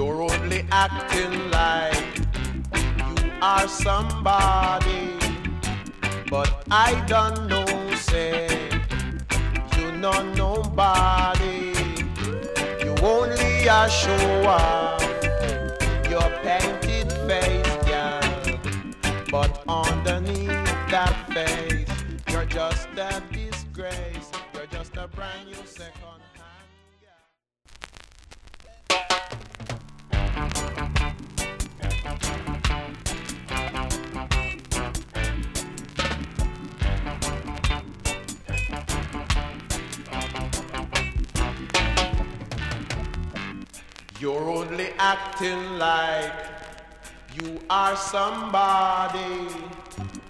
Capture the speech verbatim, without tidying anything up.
You're only acting like you are somebody, but I don't know, say, you know nobody. You only a show off your painted face, girl, but underneath that face, you're just a disgrace. You're just a brand new second hand You're only acting like you are somebody,